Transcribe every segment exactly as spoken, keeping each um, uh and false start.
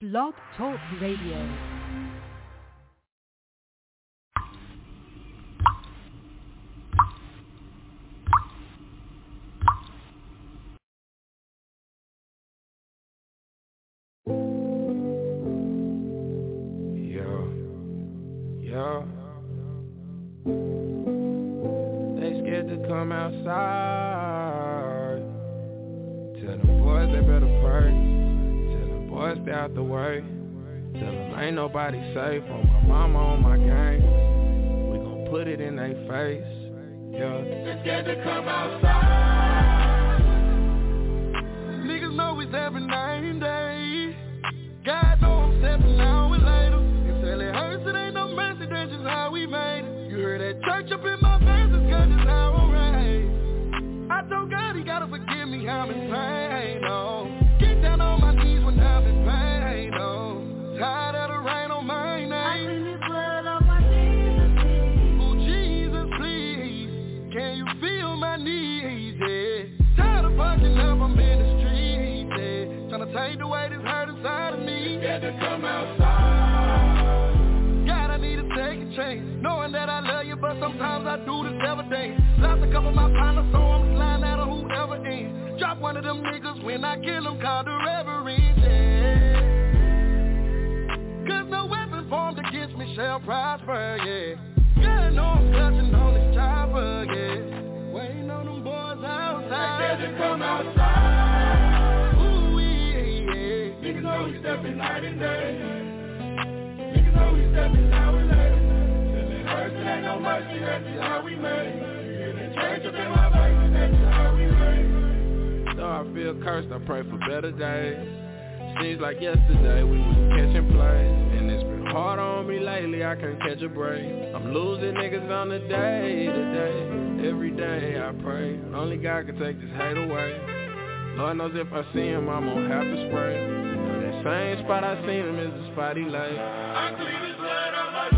Blog Talk Radio. Come outside. Tell them boys they better pray. Tell them boys stay out the way. Tell them ain't nobody safe. On my mama, on my gang. We gon' put it in their face. Yeah. They scared to come outside. Niggas know it's every night day. God know I'm stepping out with later. Until it hurts, it ain't no mercy. That's just how we made it. You heard that church up in my face. It's cause it's how I'm raised. I told God he gotta forgive me, I'm in pain, oh. Get down on my knees when I'm in pain, oh. Tired of the rain on my name. I see the blood on my Jesus, please. Oh, Jesus, please. Can you feel my needs, yeah. Tired of fucking up, I'm in the streets, yeah. Tryna take away this hurt inside of me. Scared to come outside. God, I need to take a chance. Knowing that I love you, but sometimes I do this every day. Lost a couple of my partners, so I'm sliding out of whoever ends. Drop one of them niggas when I kill them, call the reverend, yeah. Cause no weapon formed against me shall prosper, yeah. God know I'm clutching on this chopper, yeah. Waiting on them boys outside. They scared to come outside. Ooh, yeah, yeah. Niggas know we stepping night and day. Niggas know we stepping now and later. Till it hurts, it ain't no mercy, that's just how we made it. Church up in my face, and that's how we made. Though I feel cursed, I pray for better days. Seems like yesterday we was catching plays, and it's been hard on me lately, I can't catch a break. I'm losing niggas on the day to day. Every day I pray, only God can take this hate away. Lord knows if I see him, I'm gonna have to spray. Now that same spot I seen him is the spot he lay. I plead his blood on my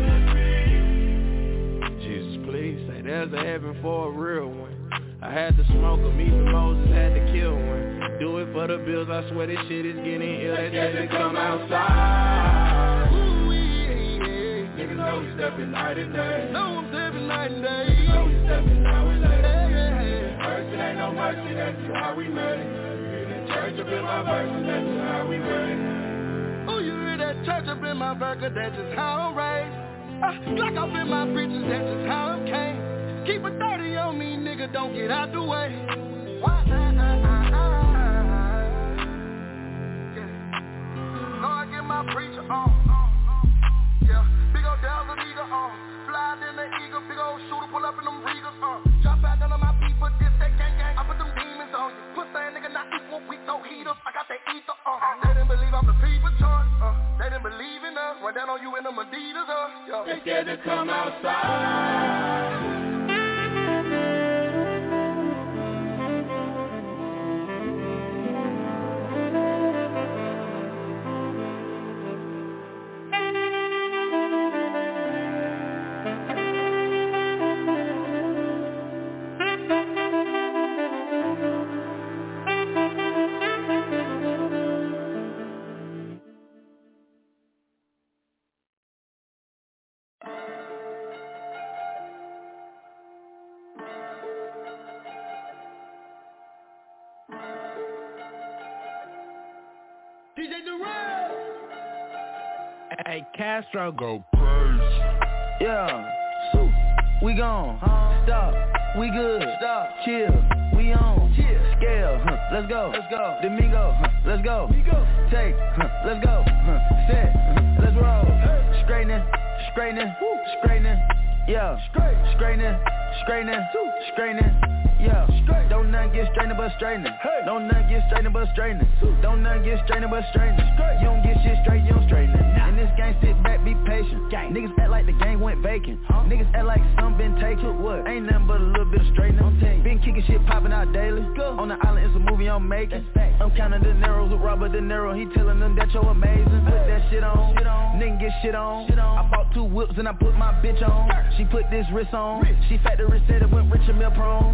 Jesus, Jesus, please, say there's a heaven for a real one. I had to smoke him, even Moses had to kill one. Do it for the bills, I swear this shit is getting ill. They said to come outside. Ooh, yeah, yeah. Niggas know we stepping night and day. Know I'm stepping night and day. Niggas know we stepping now and later. Yeah, yeah, yeah. Hurts, it ain't no mercy, that's just how we made it. Hear that church up in my verse, and that's just how we made it. Oh, you hear that church up in my burger, that's just how I'm raised. Uh, Glock up in my breeches, that's just how I'm came. Keep a thirty on me, nigga, don't get out the way. Why, uh, uh, uh, uh, yeah. Know I get my preacher on. Yeah, big ol' Delta nigga on. Fly in the eagle, big ol' shooter, pull up in them Regals on. Drop out none of my people, this that gang gang. I put them demons on you. Puss that nigga not equal, we no heaters. I got that ether on. Uh. They didn't believe I'm the people's choice. Uh. They didn't believe in us. Run down on you in them Adidas. Uh. They scared to come outside. D J Durant. Hey, Castro, go crazy. Yeah, so we gone. Huh? Stop, we good. Stop, chill, we on. Chill, scale, huh? Let's go. Let's go. Domingo, huh? Let's go. Domingo. Take, huh? Let's go. Huh? Set, huh? Let's roll. Hey. Straightening, straightening, straightening. Yeah, straight, straightening, straightening, straightening. Yeah, straight. Don't nothing get straightening but straightening. Hey. Don't nothing get straightening but straightening. Don't nothing get straightening but straightening. You don't get shit straight, you don't straighten it. Nah. In this game, sit back, be patient. Gang. Niggas act like the game went vacant. Huh? Niggas act like some been taken. What? Ain't nothing but a little bit of straightening. Been kicking shit popping out daily. Go. On the island, it's a movie I'm making. I'm counting the narrows with Robert De Niro. He telling them that you're amazing. Put that shit on. Shit on. Nigga get shit on. Shit on. I bought two whips and I put my bitch on. She put this wrist on. Rich. She factory said it went Richard Mill prone. Ice.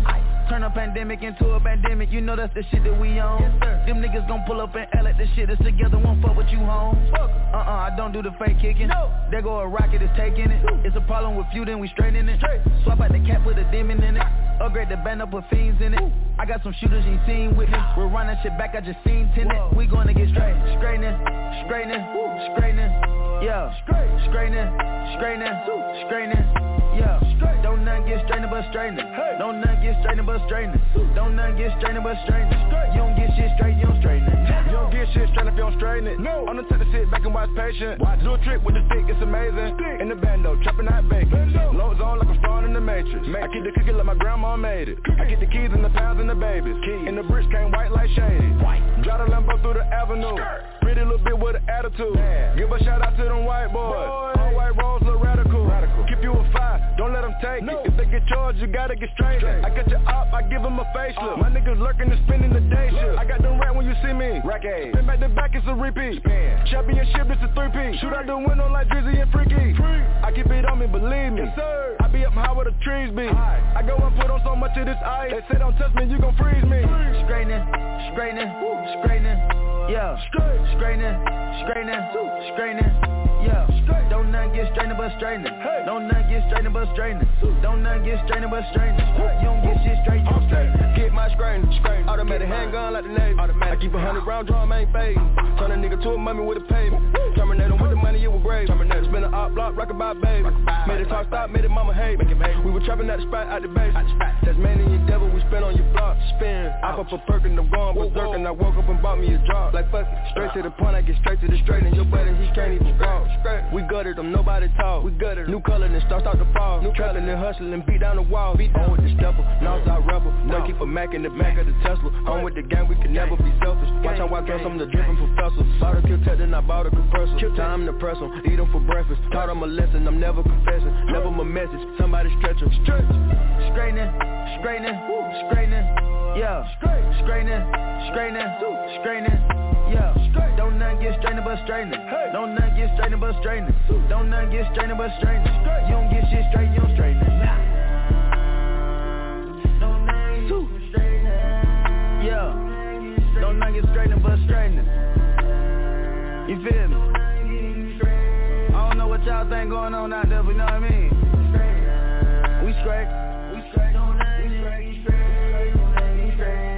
Turn a pandemic into a pandemic, you know that's the shit that we on. Yes, sir. Them niggas gon' pull up and L at the shit that's together, won't fuck with you, home. Uh-uh, I don't do the fake kicking. No. There go a rocket, is taking it. It's a problem with you, then we straighten it. Straight. Swap out the cap, put a demon in it. Upgrade the band up, put fiends in it. Ooh. I got some shooters you ain't seen with me. We're running shit back, I just seen tenant. We gonna get straight, straightening, straightening, straightening. Yeah, straightening, straightening, straightening. Yeah, don't none get straightening but straightening. Don't none get straightening but straightening. Don't none get straightening but straightening. You don't get shit straight, you don't straighten it. You don't get shit straight if you don't straighten it. No. I'm the type to sit back and watch patient. Watch. Do a trick with the stick, it's amazing. Stick. In the bando, chopping that bacon. Loads on like I'm strong in the matrix. Matrix. I keep the cookie like my grandma made it. Cookie. I get the keys and the pounds and the babies. Keys. And the bricks came white like shady. White. Drive the Lambo through the avenue. Skirt. Pretty little bit with an attitude. Man. Give a shout out to them white boys. Boy. All white rolls look radical. Radical. Keep you a five, don't let them take no. it. If they get charged, you gotta get straight. straight. I got your op, I give them a facelift. Uh. My niggas lurking and spending the day shift. I got them rat when you see me. Rack A. Spin back to back, it's a repeat. Spin. Championship, it's a three-piece. Shoot out the window like Drizzy and Freaky. Free. I keep it on me, believe me. Yes, sir. I be up high where the trees be. High. I go and put on so much of this ice. They say don't touch me, you gon' freeze me. Straightening, straightening, straightening. Yeah, straightening, straightening, straightening. Yeah, don't none get straightening but straightening. Hey. Don't none get straightening but straightening. Don't none get straightening but straightening. You don't get shit straight, you don't straighten. Get my straightening, straightening. Automatic handgun like the Navy. Automatic. I keep a hundred round drum, ain't fading. Turn a nigga to a mummy with a pavement. Terminate him with the money, it was brave. Terminate. Spin a op block, rock about baby. Made it talk stop, made it mama hate. We were trapping at the spot, out the base. That's man in your devil, we spin on your block. Spin. I pop a perk and I'm going berserk and I woke up and bought me a job. Like fuck it, straight to the point, I get straight to the straight. And your buddy, he can't even walk. We gutted them, nobody talk. We gutted them. New color, then start start to fall. New trapping and hustling, beat down the wall. Beat down with the stepper, Northside rebel. No. Keep a Mac in the back of the Tesla. I'm with the gang, we can never be selfish. Watch how I dress, I'm the dripping professor. Bought a kill tech, then I bought a compressor. Kill time to press them, eat them for breakfast. Taught them a lesson, I'm never confessing. Never my message, somebody stretch them. Stretch. Straightening, straightening, straightening. Yeah, straightening, straightening, straightening. Yeah, don't none get straightening but straightening. Don't none get straightening but straightening. Don't none get straightening but straightening. You don't get shit straight, you don't straighten it. Don't none get straightening. Yeah, don't none get straightening but straightening. You feel me? I don't know what y'all think going on out there, but you know what I mean? We straight. We straight. We straight. We straight.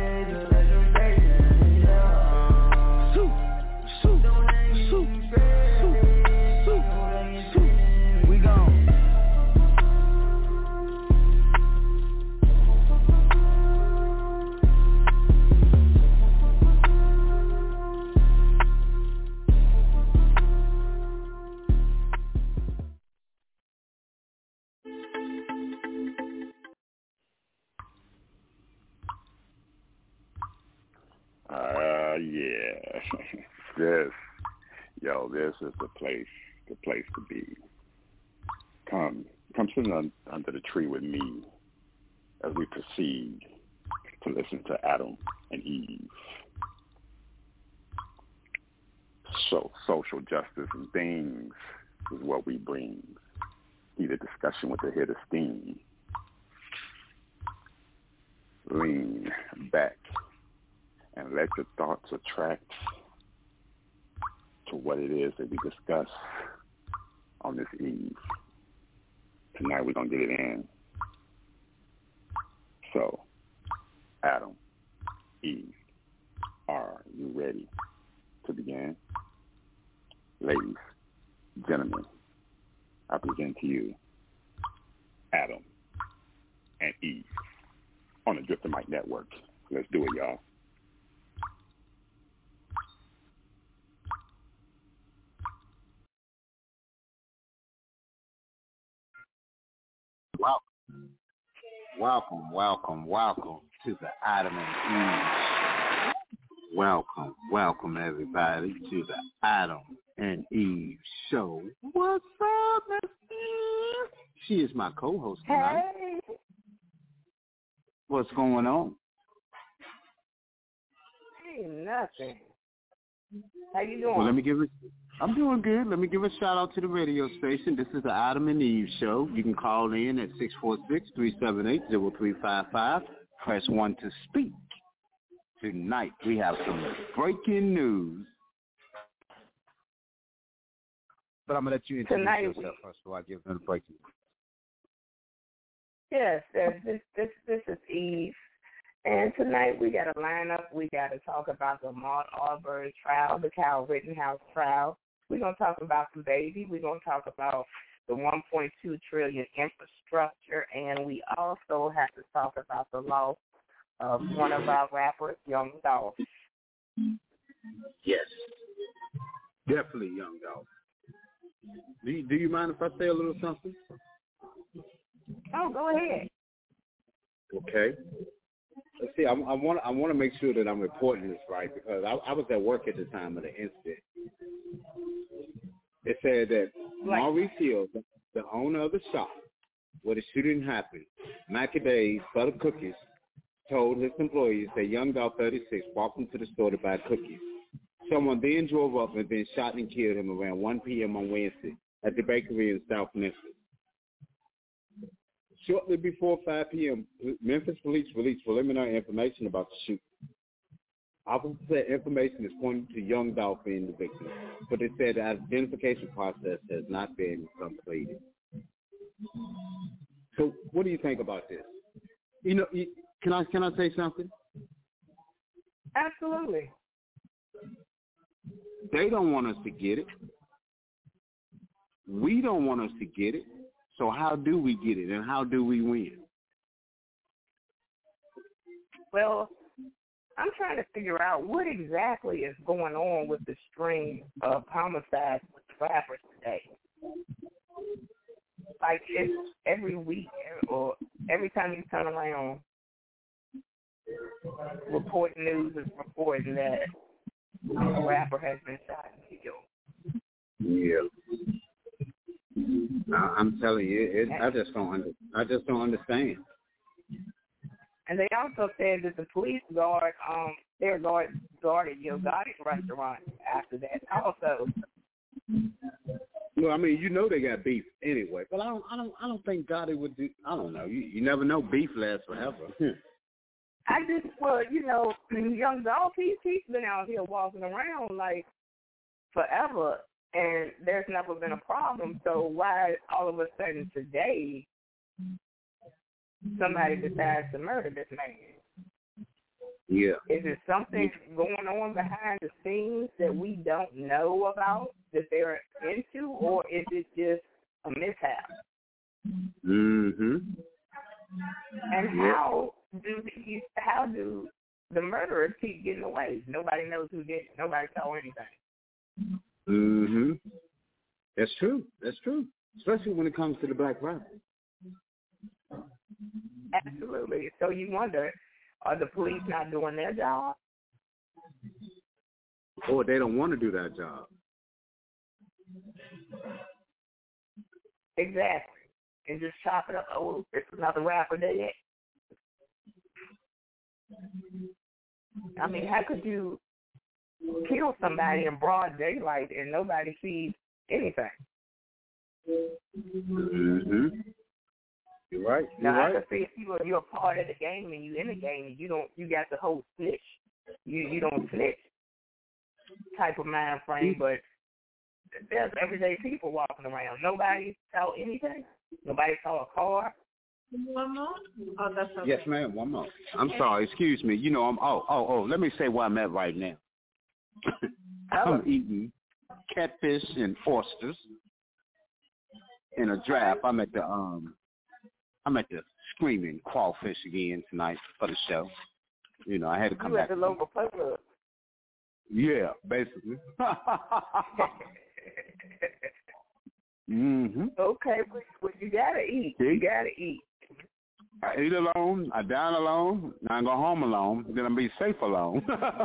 Uh, yeah. This, yo, this is the place, the place to be. Come, come sit un, under the tree with me as we proceed to listen to Adam and Eve. So, social justice and things is what we bring. Either discussion with a hit of steam. Lean back and let your thoughts attract to what it is that we discuss on this eve. Tonight we're going to get it in. So, Adam, Eve, are you ready to begin? Ladies, gentlemen, I present to you Adam and Eve on the Drifter Mike Network. Let's do it, y'all. Welcome, welcome, welcome, welcome to the Adam and Eve. Welcome, welcome everybody to the Adam and Eve show. What's up, Miss Eve? She is my co-host tonight. Hey. What's going on? Ain't nothing. How you doing? Well, let me give it. I'm doing good. Let me give a shout out to the radio station. This is the Adam and Eve show. You can call in at six four six, three seven eight, zero three five five. press one to speak. Tonight we have some breaking news. But I'm going to let you introduce Tonight yourself first before I give them the breaking news. Yes, yes, this this this is Eve. And tonight we got a lineup. We got to talk about the Ahmaud Arbery trial, the Kyle Rittenhouse trial. We're going to talk about the baby. We're going to talk about the one point two trillion dollars infrastructure. And we also have to talk about the loss of one of our rappers, Young Dolph. Yes, definitely Young Dolph. Do you, do you mind if I say a little something? Oh, go ahead. Okay. Let's see. I, I want I want to make sure that I'm reporting this right because I, I was at work at the time of the incident. It said that Maurice Hill, the, the owner of the shop where the shooting happened, Macaday's Butter Cookies, told his employees that Young Dolph, thirty-six, walked into the store to buy cookies. Someone then drove up and then shot and killed him around one p.m. on Wednesday at the bakery in South Memphis. Shortly before five p.m., Memphis police released preliminary information about the shooting. Officers said information is pointing to Young Dolph being the victim, but they said the identification process has not been completed. So, what do you think about this? You know, can I can I say something? Absolutely. They don't want us to get it. We don't want us to get it. So how do we get it, and how do we win? Well, I'm trying to figure out what exactly is going on with the string of homicides with rappers today. Like, it's every week or every time you turn around, report news is reporting that a rapper has been shot and killed. Yeah. I'm telling you, it, I just don't under, I just don't understand. And they also said that the police guard, um, their guard guarded Yo Gotti's restaurant after that. Also, well, I mean, you know they got beef anyway, but I don't, I don't, I don't think Gotti would do. I don't know. You, you never know. Beef lasts forever. I just, well, you know, Young Dolph, he's he's been out here walking around like forever. And there's never been a problem, so why all of a sudden today somebody decides to murder this man? Yeah. Is it something going on behind the scenes that we don't know about, that they're into, or is it just a mishap? Mm-hmm. And how do these, how do the murderers keep getting away? Nobody knows who did it. Nobody saw anything. Mm-hmm. That's true. That's true. Especially when it comes to the black rappers. Absolutely. So you wonder, are the police not doing their job? Or they don't want to do that job. Exactly. And just chop it up. Oh, it's another rapper dead. I mean, how could you kill somebody in broad daylight and nobody sees anything? Mm-hmm. You're right. You're now right. I could see if you are you're a part of the game and you in the game and you don't you got the whole snitch. You you don't snitch type of mind frame, but there's everyday people walking around. Nobody saw anything. Nobody saw a car. One more? Oh, that's okay. Yes, ma'am. One more. I'm sorry. Excuse me. You know, I'm. Oh, oh, oh. Let me say where I'm at right now. I'm eating catfish and oysters in a draft. I'm at the um. I'm at the Screaming Crawfish again tonight for the show. You know, I had to come you back. You at the local pub club. Yeah, basically. mm-hmm. Okay, but, but you gotta eat. See? You gotta eat. I eat alone, I dine alone, now I go home alone, then I'll be safe alone.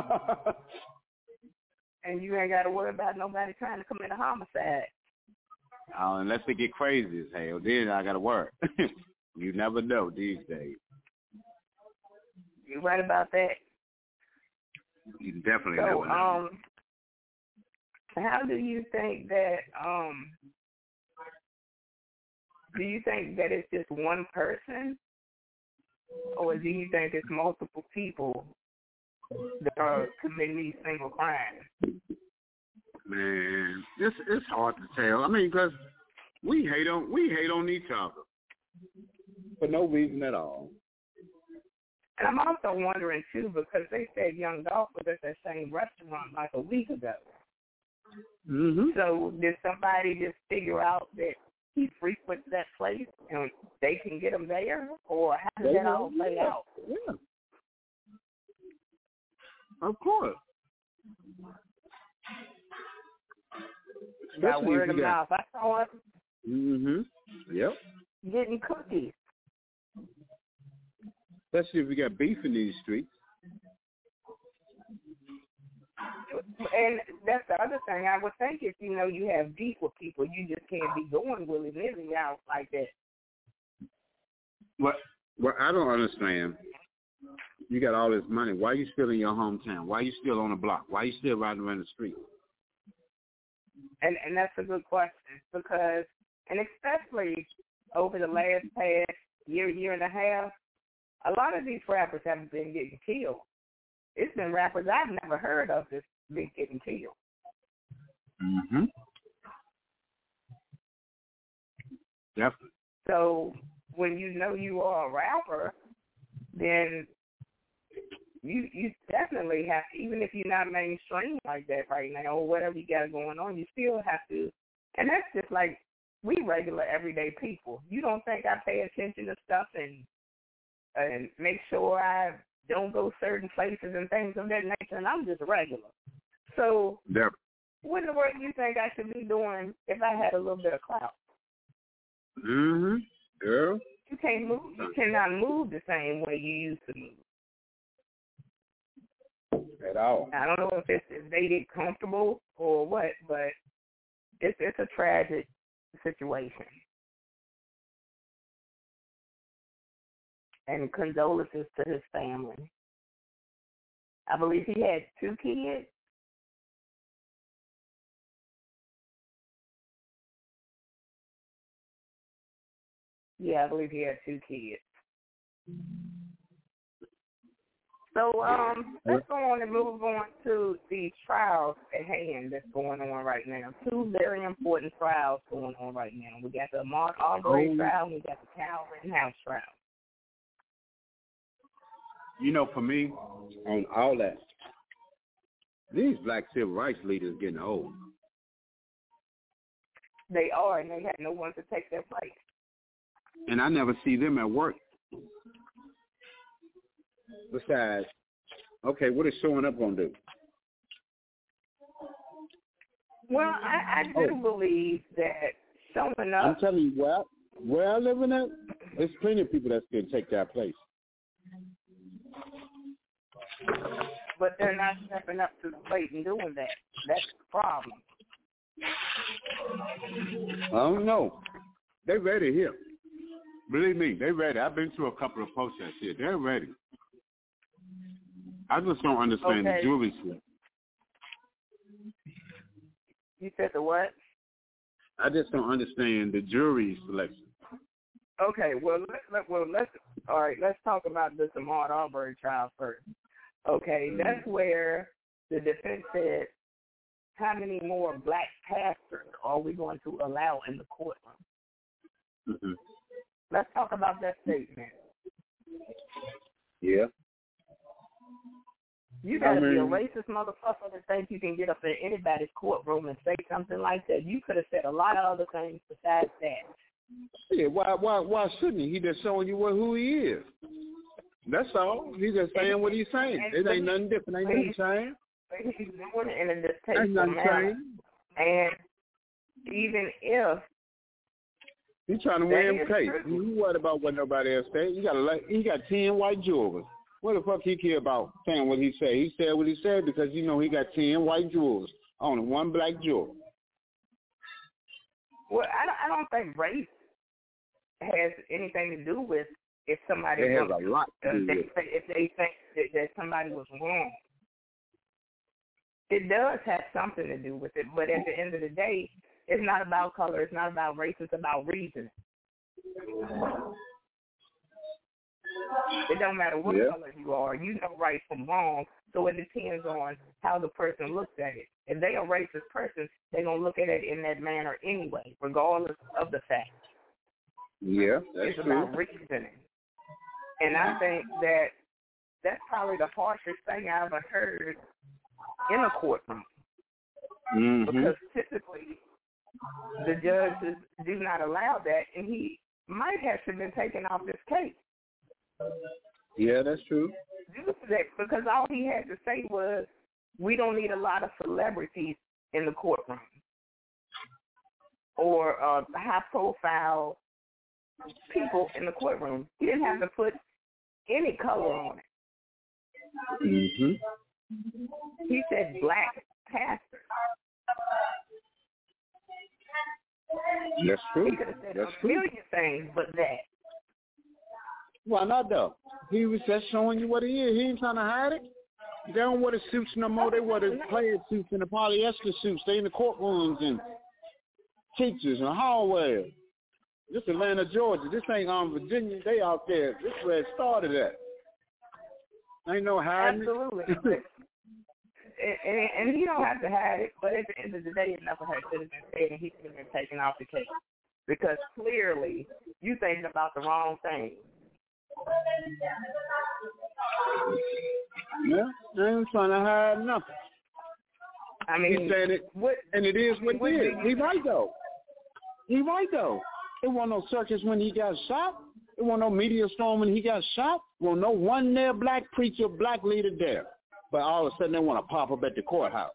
And you ain't gotta worry about nobody trying to commit a homicide. Uh, unless they get crazy as hell, then I gotta work. You never know these days. You're right about that. You definitely so, never know. Um, how do you think that, um, do you think that it's just one person Or do you think it's multiple people that are committing these single crimes? Man, it's it's hard to tell. I mean, because we hate on we hate on each other for no reason at all. And I'm also wondering too, because they said Young Dolph was at that same restaurant like a week ago. Mm-hmm. So did somebody just figure out that he frequents that place and they can get him there, or how does that all play out? Yeah. Of course. Got word of mouth. I saw him. Mm-hmm. Yep. Getting cookies. Especially if we got beef in these streets. And that's the other thing. I would think if, you know, you have beef with people, you just can't be going willy-nilly out like that. What? Well, I don't understand. You got all this money. Why are you still in your hometown? Why are you still on the block? Why are you still riding around the street? And and that's a good question because, and especially over the last past year, year and a half, a lot of these rappers have been getting killed. It's been rappers I've never heard of that's been getting killed. Mm-hmm. Definitely. So when you know you are a rapper, then you you definitely have to, even if you're not mainstream like that right now or whatever you got going on, you still have to. And that's just like we regular everyday people. You don't think I pay attention to stuff and and make sure I don't go certain places and things of that nature, and I'm just regular. So yep. What in the world do you think I should be doing if I had a little bit of clout? Mm-hmm. Girl. You can't move. You cannot move the same way you used to move. At all. I don't know if it's if they get comfortable or what, but it's it's a tragic situation. And condolences to his family. I believe he had two kids. Yeah, I believe he had two kids. So um, let's go on and move on to the trials at hand that's going on right now. Two very important trials going on right now. We got the Ahmaud Arbery oh. trial and we got the Kyle Rittenhouse trial. You know, for me, on all that, these black civil rights leaders getting old. They are, and they have no one to take their place. And I never see them at work. Besides, okay, what is showing up going to do? Well, I, I do oh. believe that showing up... I'm telling you, where, where I live in at, there's plenty of people that's going to take that place. But they're not stepping up to the plate and doing that. That's the problem. I don't know. They're ready here. Believe me, they're ready. I've been to a couple of protests here. They're ready. I just don't understand okay. the jury slip. You said the what? I just don't understand the jury selection. Okay, well, let, let, well, let's all right. Let's talk about this Ahmaud Arbery trial first. Okay, mm-hmm. That's where the defense said, "How many more black pastors are we going to allow in the courtroom?" Mm-hmm. Let's talk about that statement. Yeah. You got to I mean, be a racist motherfucker to think you can get up in anybody's courtroom and say something like that. You could have said a lot of other things besides that. Yeah, why why why shouldn't he? He just showing you what who he is. That's all. He's just saying and, what he's saying. It ain't nothing different. Ain't nothing changed. He's doing it in a distasteful manner. And even if he's trying to win him case, you worried about what nobody else said. You got a he got ten white jurors. What the fuck he care about saying what he said? He said what he said because you know he got ten white jurors, only one black juror. Well, I don't, I don't think race has anything to do with if somebody it has a lot to do they with say, if they think that, that somebody was wrong. It does have something to do with it, but at the end of the day, it's not about color. It's not about race. It's about reason. It don't matter what Yeah. color you are. You know right from wrong. So it depends on how the person looks at it. If they a racist person, they're going to look at it in that manner anyway, regardless of the fact. Yeah, that's it's true. about reasoning. And I think that that's probably the harshest thing I ever heard in a courtroom. Mm-hmm. Because typically the judges do not allow that, and he might have been taken off this case. Yeah, that's true. Due to that, because all he had to say was, we don't need a lot of celebrities in the courtroom or uh, high-profile people in the courtroom. He didn't have to put any color on it. Mm-hmm. He said black pastors. That's true. He could have said That's a true. million things but that. Why not though? He was just showing you what he is. He ain't trying to hide it. They don't wear the suits no more. They wear the plaid suits and the polyester suits. They in the courtrooms and teachers and hallways. This Atlanta, Georgia. This ain't um Virginia. They out there. This is where it started at. Ain't no hiding. Absolutely. and, and, and he don't have to hide it, but at the end of the day, it never had should have been said, and he should have been taken off the case. Because clearly, you thinking about the wrong thing. Yeah, I ain't trying to hide nothing. I mean, he said it, what, and it is what, what it is. you, He right though. He right though. It wasn't no circus when he got shot. It wasn't no media storm when he got shot. Well, no one there black preacher, black leader there. But all of a sudden they want to pop up at the courthouse.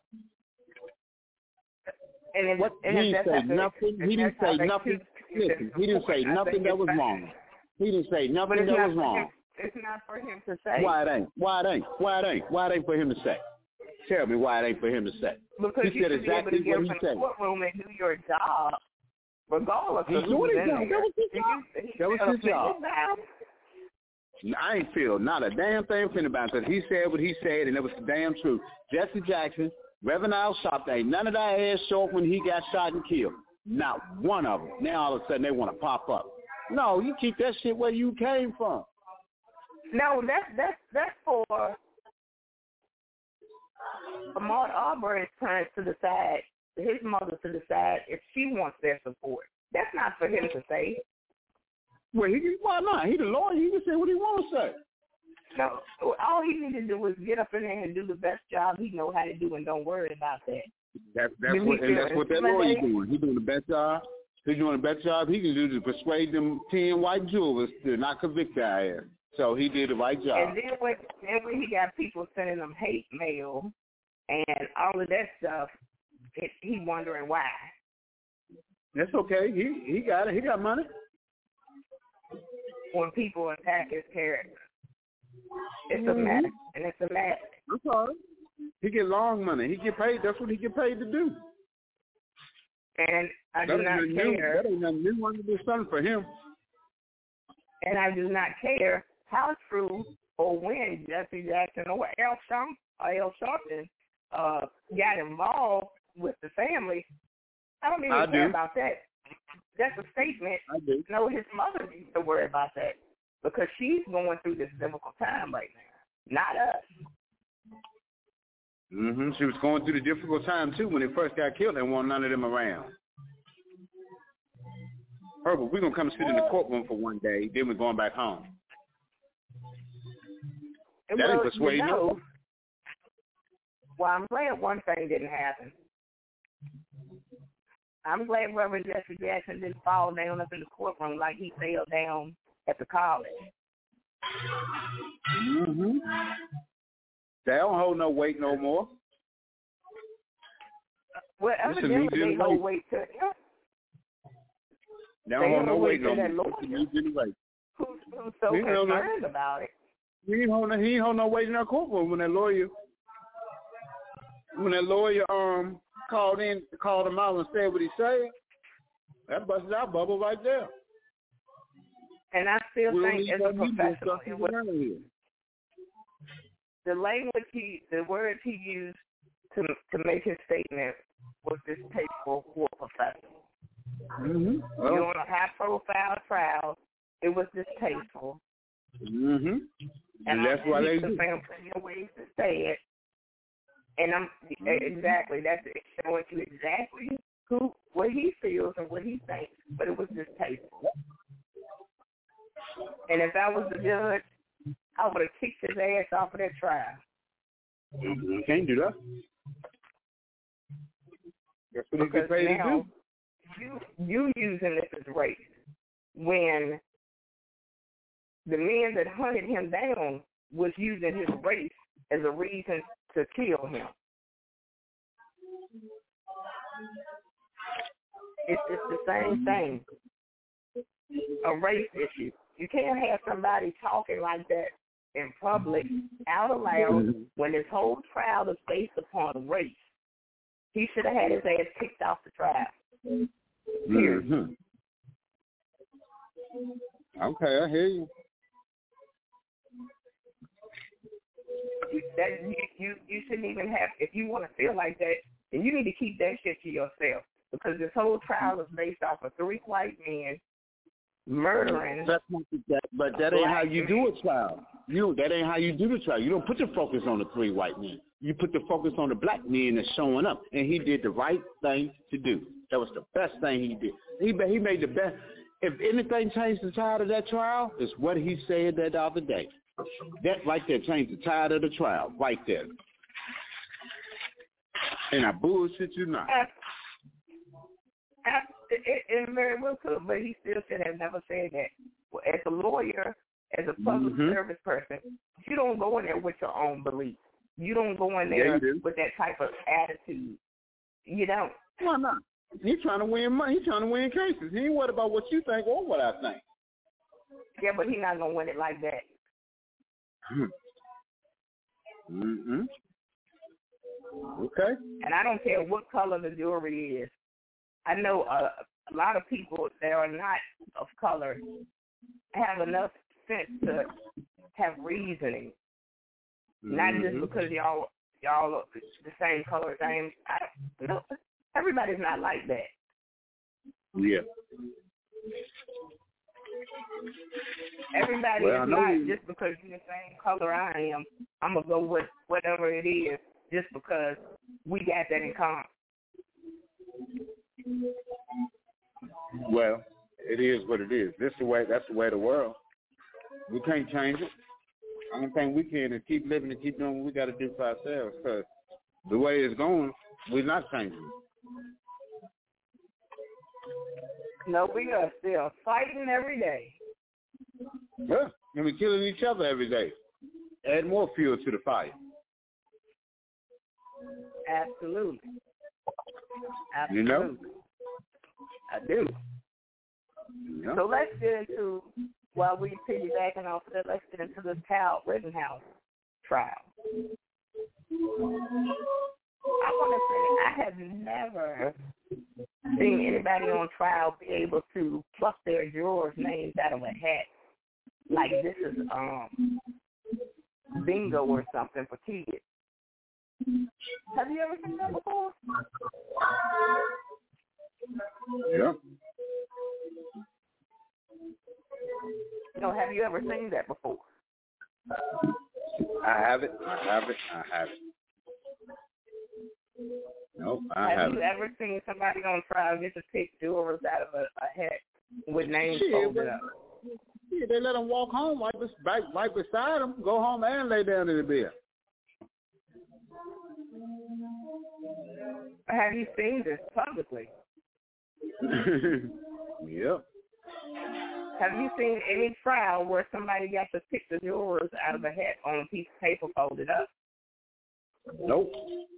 And if, what, and he if didn't say nothing. He didn't say nothing. Choose, Listen, he didn't say nothing that was wrong. He didn't say nothing that was wrong. Him, it's not for him to say. Why it ain't? Why it ain't? Why it ain't? Why it ain't for him to say? Tell me why it ain't for him to say. Because he you said should exactly be able to what get he up in said. the courtroom and do your job, regardless He's of who's doing his in job. there. That was his job. He, that was his job. His I ain't feel not a damn thing from about because he said what he said, and it was the damn truth. Jesse Jackson, Reverend Al Sharpton, ain't none of that ass show up when he got shot and killed. Not one of them. Now all of a sudden they want to pop up. No, you keep that shit where you came from. No, that's that's that's for Ahmaud Arbery's parents to decide, his mother to decide if she wants their support. That's not for him to say. Well, he why not? He the lawyer. He can say what he want to say. No, all he needs to do is get up in there and do the best job he know how to do, and don't worry about that. That's that's what and that's what that lawyer doing. He doing the best job. He's doing the best job he can do to persuade them ten white jurors to not convict that ass. So he did the right job. And then when then when he got people sending him hate mail and all of that stuff, it, he wondering why. That's okay. He he got it. He got money. When people attack his character, it's mm-hmm. a mask, and it's a mask. That's all right. He get long money. He get paid. That's what he get paid to do. And I that do not care. New. That ain't nothing new under the sun for him. And I do not care how true or when Jesse Jackson or Al Sharpton, or Al Sharpton uh, got involved with the family. I don't even I care do. about that. That's a statement. I do. No, his mother needs to worry about that because she's going through this difficult time right now, not us. Mm-hmm. She was going through the difficult time, too, when they first got killed and want none of them around. Herbert, we're going to come sit in the courtroom for one day, then we're going back home. That well, ain't persuading you know, nobody. Well, I'm glad one thing didn't happen. I'm glad Reverend Jesse Jackson didn't fall down up in the courtroom like he fell down at the college. Mm-hmm. They don't hold no weight no more. Well, evidently they hold weight to him. They don't hold no weight no more. Who's, who's so he concerned about it? He ain't hold no, he ain't hold no weight in that courtroom when that lawyer, when that lawyer um called in, called him out and said what he said. That busted our bubble right there. And I still we think as a professional, it was, the language he, the words he used to to make his statement was distasteful for a professional. Mm-hmm. Well, You're on a high-profile trial. It was distasteful. Mm-hmm. And that's why they do. Found plenty of ways to say it. And I'm exactly that's it, showing you exactly who what he feels and what he thinks, but it was distasteful. And if I was the judge, I would have kicked his ass off of that trial. You can't do that. That's what because he paid now to do. you you using this as race when the men that hunted him down was using his race as a reason to kill him. It's it's the same thing. A race issue. You can't have somebody talking like that in public, out loud, when this whole trial is based upon race. He should have had his ass kicked off the trial. Period. Mm-hmm. Okay, I hear you. You, that, you, you, you shouldn't even have, if you want to feel like that, then you need to keep that shit to yourself. Because this whole trial is based off of three white men murdering. That's not that, but that ain't how you do a trial. You that ain't how you do the trial. You don't put your focus on the three white men. You put the focus on the black men that's showing up, and he did the right thing to do. That was the best thing he did. He he made the best. If anything changed the tide of that trial, it's what he said that other day. That right there changed the tide of the trial, right there. And I bullshit you not. Uh, uh, it, it very well could, but he still should have never said that. Well, as a lawyer, as a public mm-hmm. service person, you don't go in there with your own beliefs. You don't go in there yeah, with that type of attitude. You don't. Why not? He's trying to win money. He's trying to win cases. He ain't worried about what you think or what I think. Yeah, but he's not going to win it like that. Mm-hmm. Okay. And I don't care what color the jury is. I know a, a lot of people that are not of color have enough sense to have reasoning. Mm-hmm. Not just because y'all y'all are the same color as I am. I, no, everybody's not like that. Yeah. Everybody well, is not you. Just because you're the same color I am. I'm gonna go with whatever it is just because we got that in common. Well, it is what it is. This is the way. That's the way of the world. We can't change it. I don't think we can and keep living and keep doing what we got to do for ourselves. Because the way it's going, we're not changing. No, we are still fighting every day. Yeah, and we're killing each other every day. Add more fuel to the fire. Absolutely. Absolutely. You know? I do. Yeah. So let's get into, while we piggybacking off of that, let's get into this Kyle Rittenhouse trial. I want to say I have never seen anybody on trial be able to pluck their jurors' names out of a hat like this is um bingo or something for kids. Have you ever seen that before? Yeah. No, have you ever seen that before? I have it. I have it. I have it. Nope, I have haven't. you ever seen somebody on trial get to pick jurors out of a, a hat with names Shit, folded up? Yeah, they let them walk home right, right, right beside them, go home and lay down in the bed. Have you seen this publicly? Yeah. Have you seen any trial where somebody got to pick the jurors out of a hat on a piece of paper folded up? Nope.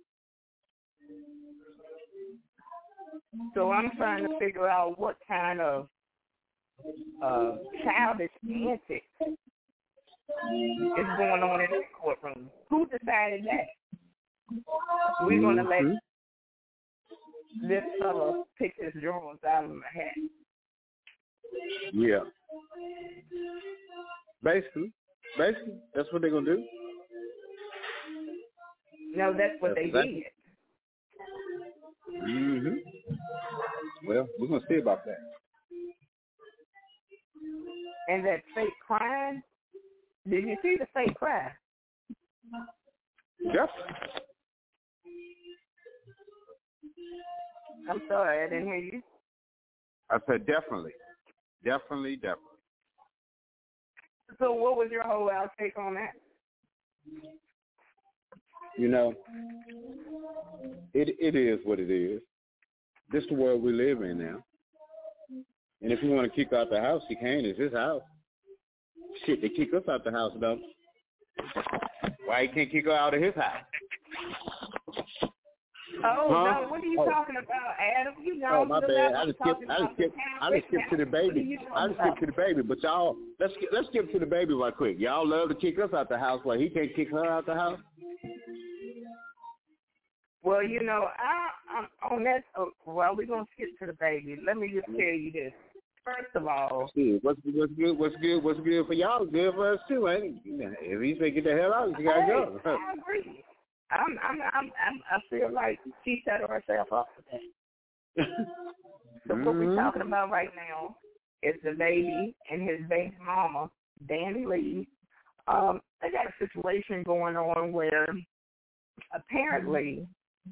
So I'm trying to figure out what kind of uh, childish antics is going on in this courtroom. Who decided that? We're going to let this fellow pick his jurors out of a hat. Yeah. Basically. Basically, that's what they're going to do. No, that's what that's they exactly. did. Mm-hmm. Well, we're going to see about that. And that fake crime, Did you see the fake cry? Yep. I'm sorry, I didn't hear you. I said definitely. Definitely, definitely. So what was your whole outtake on that? You know, it it is what it is. This is the world we live in now. And if you want to kick her out the house, he can. It's his house. Shit, they kick us out the house, though. Why he can't kick her out of his house? Oh, huh? no, what are you oh. talking about, Adam? You know, oh, my bad. I just skipped, I just skipped, I just skipped to the baby. I just skipped to the baby. But y'all, let's let's skip to the baby right quick. Y'all love to kick us out the house. Why he can't kick her out the house? Well, you know, I, I'm on that. Oh, well, we're gonna skip to the baby. Let me just tell you this. First of all, what's what's good? What's good? What's good for y'all? Good for us too, ain't it? If he say get the hell out, you gotta hey, go. I agree. I'm, I'm, I'm, I'm, I feel like she set herself up for that. So mm-hmm. what we're talking about right now is the baby and his baby mama, Danny Lee. Um, they got a situation going on where apparently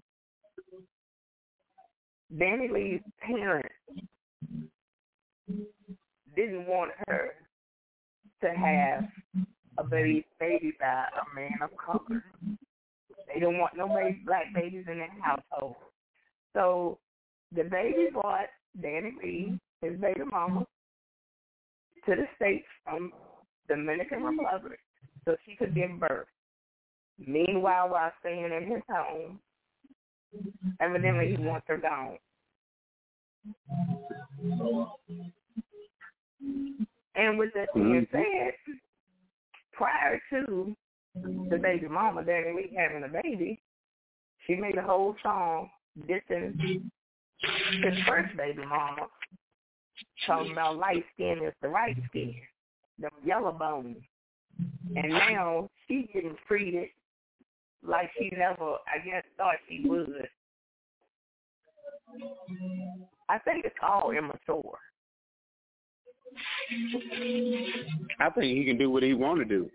Danny Lee's parents didn't want her to have a baby, baby by a man of color. They don't want no baby, black babies in their household. So the baby brought Danny Lee, his baby mama, to the States from Dominican Republic so she could give birth. Meanwhile, while staying in his home, evidently he wants her gone. And with that being said, prior to the baby mama, Danny Lee having a baby, she made a whole song dissing his first baby mama, talking about light skin is the right skin, the yellow bones. And now she's getting treated like she never, I guess, thought she would. I think it's all immature. I think he can do what he want to do.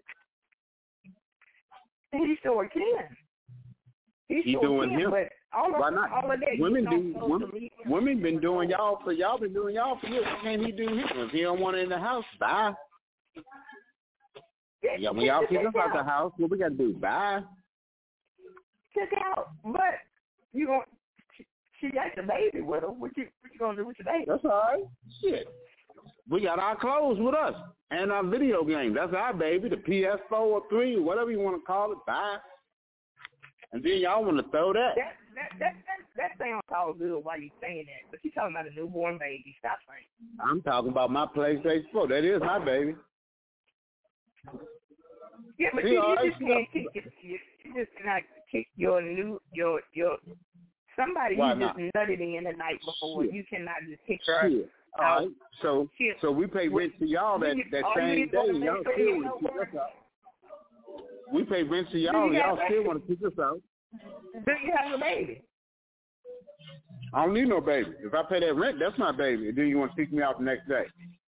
He sure can. He He's sure doing can, him. but all of, Why not? all of that, women do. Women, women been doing y'all for y'all been doing y'all for years. Why can't he do him? If he don't want it in the house, bye. Yeah, when y'all kick us out the house, what we got to do? Bye. Check out, but you going she got the baby with her. What you what you gonna do with your baby? That's all right. Shit. We got our clothes with us and our video game. That's our baby, the P S four or three, whatever you want to call it. Bye. And then y'all want to throw that. That that that that, that sounds all good while you saying that, but you talking about a newborn baby. Stop saying. I'm talking about my PlayStation four. That is my baby. Yeah, but See, you, you right, just can't kick it. You, you just cannot kick your new your your somebody Why you just not? nutted in the night before. Shit. You cannot just kick her Shit. out. All right. So Shit. so we pay rent to y'all that, that same day. And y'all still want to kick us out. We pay rent to y'all and y'all still want to kick us out. Do you have a baby? I don't need no baby. If I pay that rent, that's my baby. And then you want to kick me out the next day.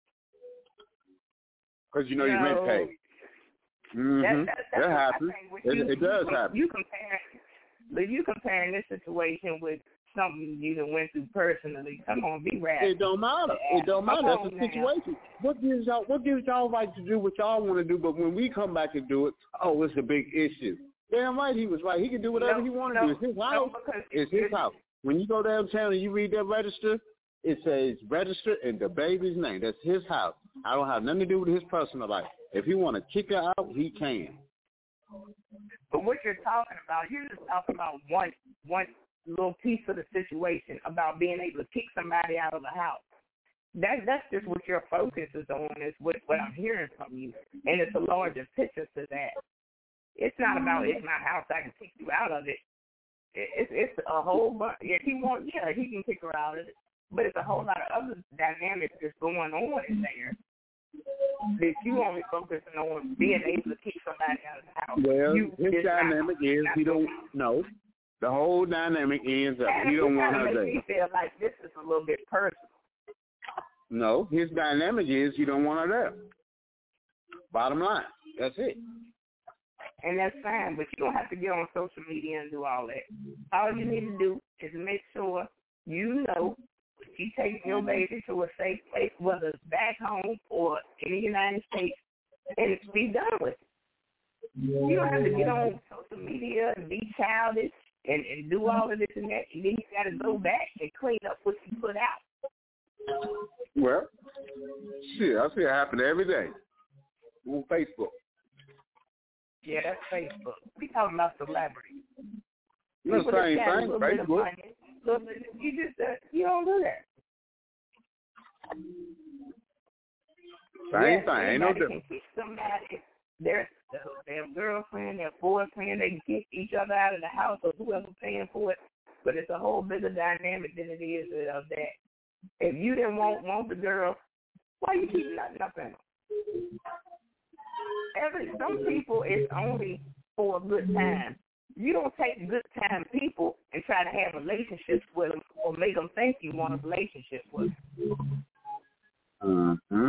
Because you know no. your rent paid. Mm-hmm. That, that, that happens. It, you, it does you, happen. You compare, but you comparing this situation with something you done went through personally. Come on, be rational. It don't matter. It don't matter. Come That's the now. situation. What gives y'all? What gives y'all right to do what y'all want to do? But when we come back and do it, oh, it's a big issue. Damn right, he was right. He can do whatever no, he want to no, do. It's his house. No, it's his house. When you go downtown and you read that register, it says register in the baby's name. That's his house. I don't have nothing to do with his personal life. If he want to kick her out, he can. But what you're talking about, you're just talking about one one little piece of the situation about being able to kick somebody out of the house. That that's just what your focus is on. Is what what I'm hearing from you, and it's a larger picture to that. It's not about it's my house. I can kick you out of it. It's it's a whole bunch. If he wants, yeah, he can kick her out of it. But it's a whole lot of other dynamics that's going on in there that you only focusing on being able to kick somebody out of the house. Well, you his dynamic not, is he don't know. The whole dynamic ends up he don't want her there. He feel like this is a little bit personal. No, his dynamic is he don't want her there. Bottom line. That's it. And that's fine, but you don't have to get on social media and do all that. All you need to do is make sure you know you take your baby to a safe place, whether it's back home or in the United States, and be done with it. You don't have to get on social media and be childish and, and do all of this and that. And then you got to go back and clean up what you put out. Well, shit, I see it happen every day on Facebook. Yeah, that's Facebook. We talking about celebrities. No, same thing, Facebook. So you just uh, you don't do that. Same yes, thing, ain't no difference. Can kick somebody, their their girlfriend, their boyfriend, they can kick each other out of the house or whoever paying for it. But it's a whole bigger dynamic than it is of that. If you didn't want want the girl, why you keep nothing up in them? Every some people it's only for a good time. You don't take good time people and try to have relationships with them or make them think you want a relationship with them. Mm-hmm.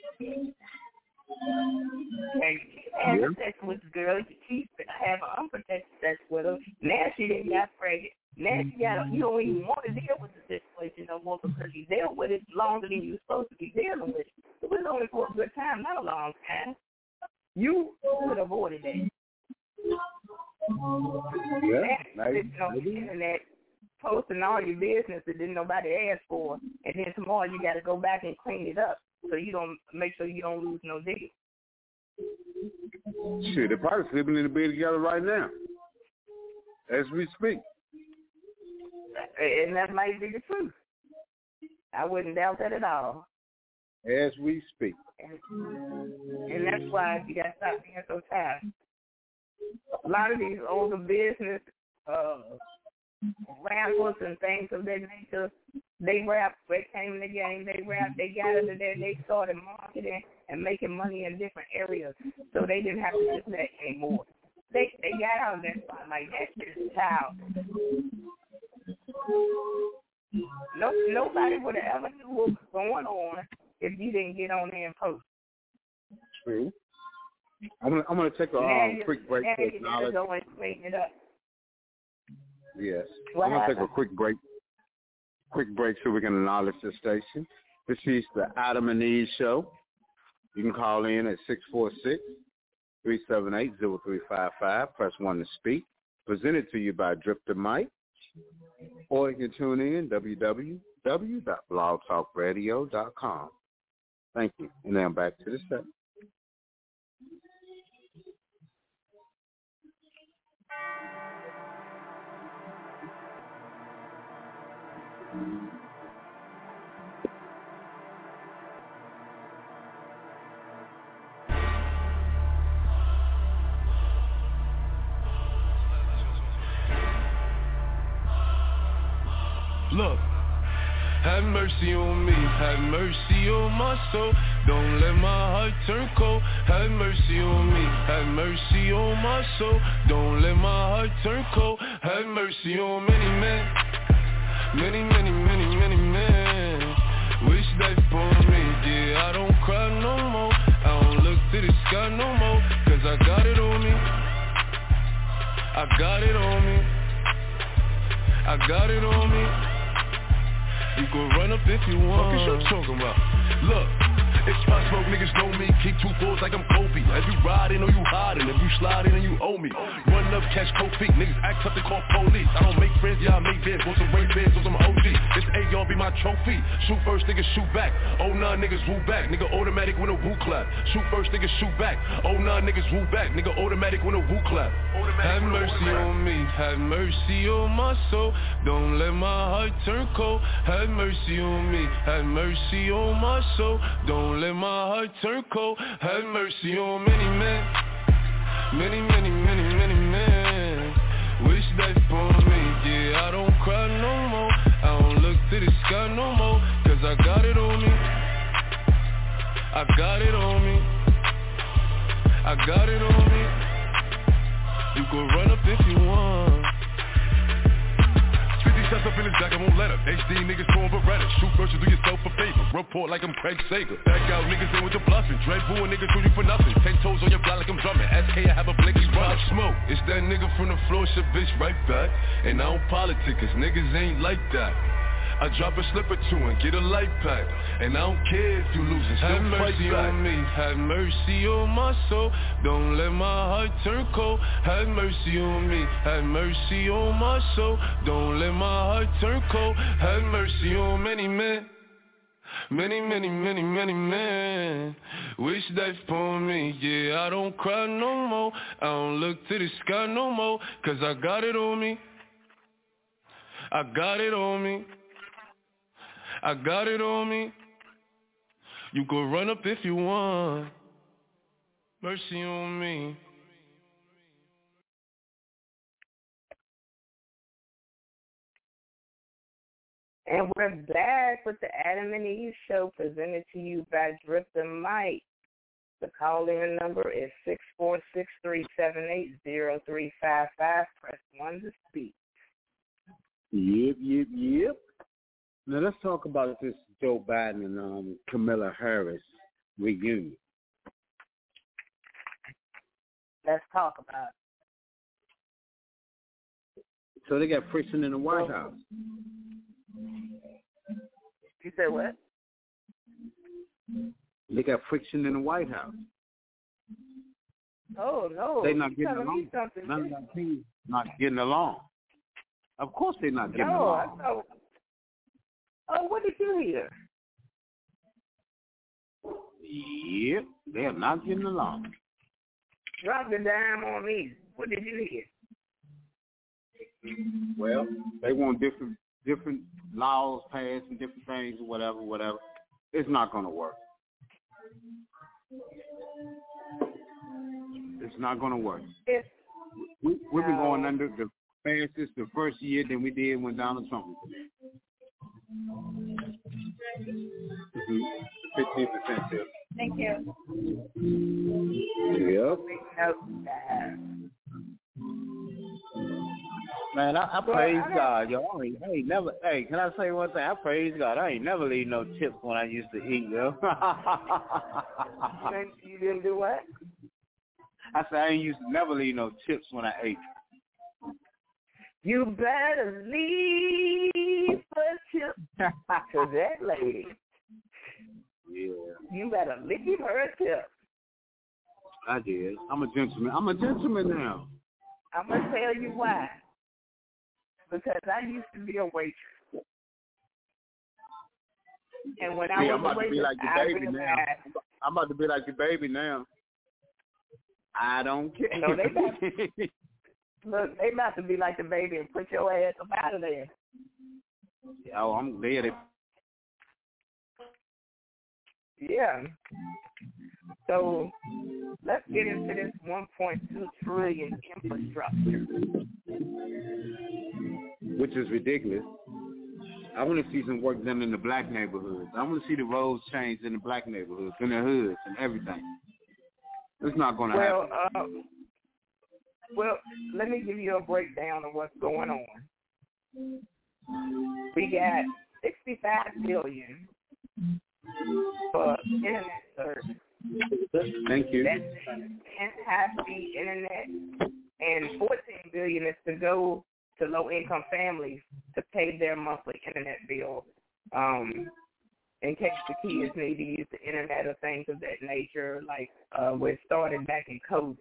And you keep having yeah. sex with the girl, you keep having unprotected sex with her. Now she didn't got pregnant. Now she got, you don't even want to deal with the situation no more because you dealt with it longer than you were supposed to be dealing with it. It was only for a good time, not a long time. You could have avoided that. Yeah, now, sitting on the internet, posting all your business that didn't nobody ask for, and then tomorrow you got to go back and clean it up so you don't make sure you don't lose no deal. Shit, they're probably sleeping in the bed together right now, as we speak. And that might be the truth. I wouldn't doubt that at all. As we speak. And, and that's why you got to stop being so tired. A lot of these older business uh, rappers and things of that nature, they rap, they came in the game, they rap, they got into there, they started marketing and making money in different areas, so they didn't have to do that anymore. They they got out of that spot like that shit is child. No, nobody would have ever knew what was going on if you didn't get on there and post. True. I'm gonna I'm gonna take a um, quick break to acknowledge. Go and clean it up. Yes, what I'm gonna happened? take a quick break. Quick break so we can acknowledge the station. This is the Adam and Eve Show. You can call in at six four six, three seven eight, zero three five five. Press one to speak. Presented to you by Drip the Mic. Or you can tune in w w w dot blog talk radio dot com. Thank you. And now back to the set. Look, have mercy on me, have mercy on my soul. Don't let my heart turn cold. Have mercy on me, have mercy on my soul. Don't let my heart turn cold. Have mercy on many men, many, many, many, many men. Wish that for me, yeah, I don't cry no more. I don't look to the sky no more, cause I got it on me. I got it on me. I got it on me. You can run up if you want. What you talking about? Look, if I smoke, niggas know me. Keep two fours like I'm Kobe. As you riding or you hiding, if you sliding and you owe me. Run up, catch cold feet. Niggas act up, they call police. I don't make friends, yeah, I make bids. Want some rape bids, want some O G. This A R be my trophy. Shoot first, niggas shoot back. Oh nah, niggas woo back. Nigga automatic with a woo clap. Shoot first, niggas shoot back. Oh nah, niggas woo back. Nigga automatic with a woo clap. Have mercy on me, have mercy on my soul. Don't let my heart turn cold. Have mercy on me, have mercy on my soul. Don't let my heart turn cold. Have mercy on many men, many, many, many, many men. Wish that for me, yeah, I don't cry no more. I don't look to the sky no more, cause I got it on me. I got it on me. I got it on me. You can run up if you want. fifty shots up in his jacket, won't let up. H D niggas throwing Beretta. Shoot first, you do yourself a favor. report like I'm Craig Sager. Back out niggas in with your bluffing. Dread Boo and niggas do you for nothing. Ten toes on your block like I'm drumming. S K I have a blinky run. Smoke. It's that nigga from the floor, shit bitch right back. And I don't politic cause niggas ain't like that. I drop a slip or two and get a light pack. And I don't care if you losing, still have mercy on me, have mercy on my soul. Don't let my heart turn cold. Have mercy on me, have mercy on my soul. Don't let my heart turn cold. Have mercy on many men. Many, many, many, many men wish death upon me. Yeah, I don't cry no more. I don't look to the sky no more. Cause I got it on me. I got it on me. I got it on me. You can run up if you want. Mercy on me. And we're back with the Adam and Eve Show, presented to you by Drip the Mic. The call-in number is six four six, three seven eight, zero three five five. Press one to speak. Yep, yep, yep. Now let's talk about this Joe Biden and um, Kamala Harris reunion. Let's talk about it. So they got friction in the White House. You said what? They got friction in the White House. Oh, no. They're not You're getting along. None of them teams not getting along. Of course they're not getting no, along. I know. Oh, what did you hear? Yep, they're not getting along. Drop the dime on me. What did you hear? Well, they want different different laws passed and different things or whatever, whatever. It's not going to work. It's not going to work. It's, we, we've been no. going under the fastest the first year than we did when Donald Trump was there. fifteen percent too. Thank you. Yep. Man, I, I praise I God, yo. I ain't, I ain't never. Hey, can I say one thing? I praise God. I ain't never leave no tips when I used to eat, yo. You didn't do what? I said I ain't used to never leave no tips when I ate. You better leave a tip to that lady. Yeah. You better leave her a tip. I did. I'm a gentleman. I'm a gentleman now. I'm going to tell you why. Because I used to be a waitress. And when I yeah, was I'm about a waitress, to be like the I baby realized, now. I'm about to be like the baby now. I don't care. No, they about, look, they about to be like the baby and put your ass up out of there. Oh, I'm dead. Yeah. So let's get into this one point two trillion infrastructure, which is ridiculous. I want to see some work done in the black neighborhoods. I want to see the roads changed in the black neighborhoods, in the hoods, and everything. It's not going to well, happen. Uh, well, let me give you a breakdown of what's going on. We got sixty-five billion for internet service. Thank you. That's high-speed internet, and fourteen billion is to go to low-income families to pay their monthly internet bill, um, in case the kids need to use the internet or things of that nature, like uh, we started back in COVID.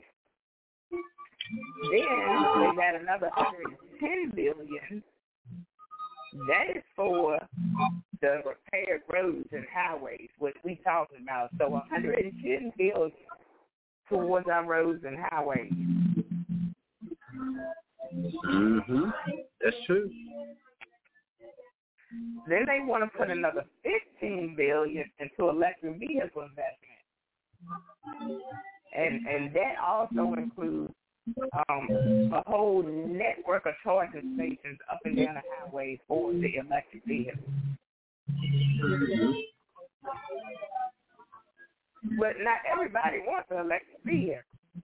Then we got another one hundred ten billion. That is for the repaired roads and highways, what we talking about. So one hundred ten billion towards our roads and highways. Mm-hmm. That's true. Then they want to put another fifteen billion into electric vehicle investment, and and that also includes um, a whole network of charging stations up and down the highways for the electric vehicles. But not everybody wants an electric vehicle.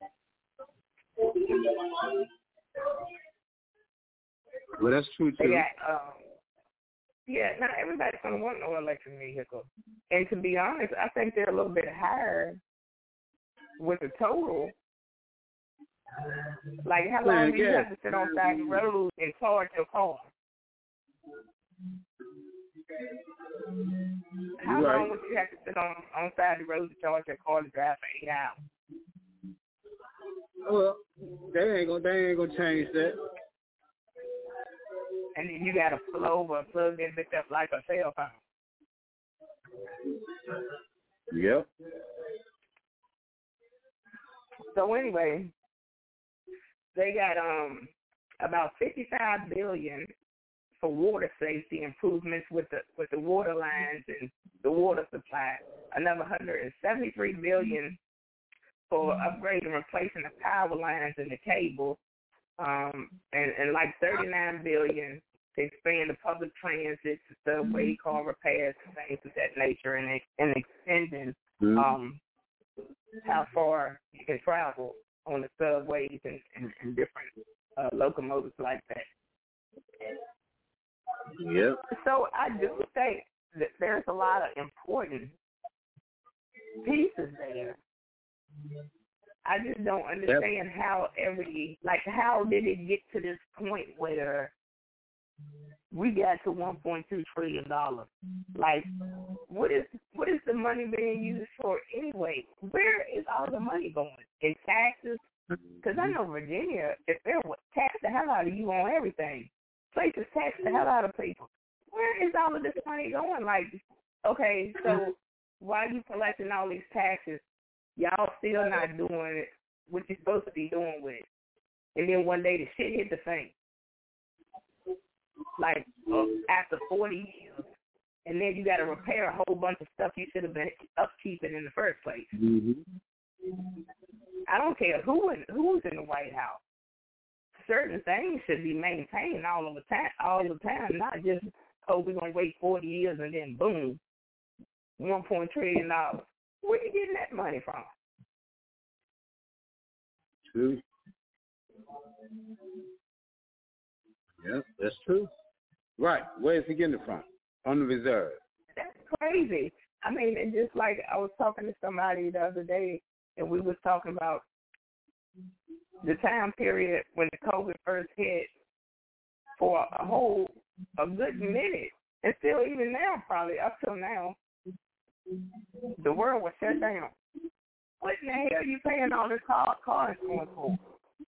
Well, that's true too. They got, um, yeah, not everybody's gonna want no electric vehicle. And to be honest, I think they're a little bit higher with the total. Like, how long do you have to sit on the side of the road and charge your car? How right. long would you have to sit on on the side of the road to charge your car to drive for eight hours? Well, they ain't gonna they ain't gonna change that. And then you gotta pull over and plug that bitch up like a cell phone. Yep. So anyway, they got um about fifty-five billion for water safety improvements with the with the water lines and the water supply. Another one hundred seventy-three billion for upgrading and replacing the power lines and the cable, um, and, and like thirty-nine billion to expand the public transit, subway, car repairs, things of that nature, and and extending mm-hmm. um how far you can travel on the subways and, and, and different uh, locomotives like that. Yep. So I do think that there's a lot of important pieces there. I just don't understand yep. how every, like, how did it get to this point where we got to one point two trillion dollars? Like, what is what is the money being used for anyway? Where is all the money going? In taxes? Because I know Virginia, if they tax the hell out of you on everything, places tax the hell out of people. Where is all of this money going? Like, okay, so why are you collecting all these taxes? Y'all still not doing what you're supposed to be doing with it. And then one day the shit hit the fan. Like, uh, after forty years. And then you got to repair a whole bunch of stuff you should have been upkeeping in the first place. Mm-hmm. I don't care who in, who's in the White House. Certain things should be maintained all of the time, all the time, not just, oh, we're going to wait forty years and then boom, one point two trillion dollars. Where are you getting that money from? True. Yep, that's true. Right. Where is he getting it from? On the reserve. That's crazy. I mean, it's just like I was talking to somebody the other day, and we was talking about the time period when the COVID first hit for a whole, a good minute, and still even now, probably up till now, the world was shut down. What in the hell are you paying all this car, car insurance for?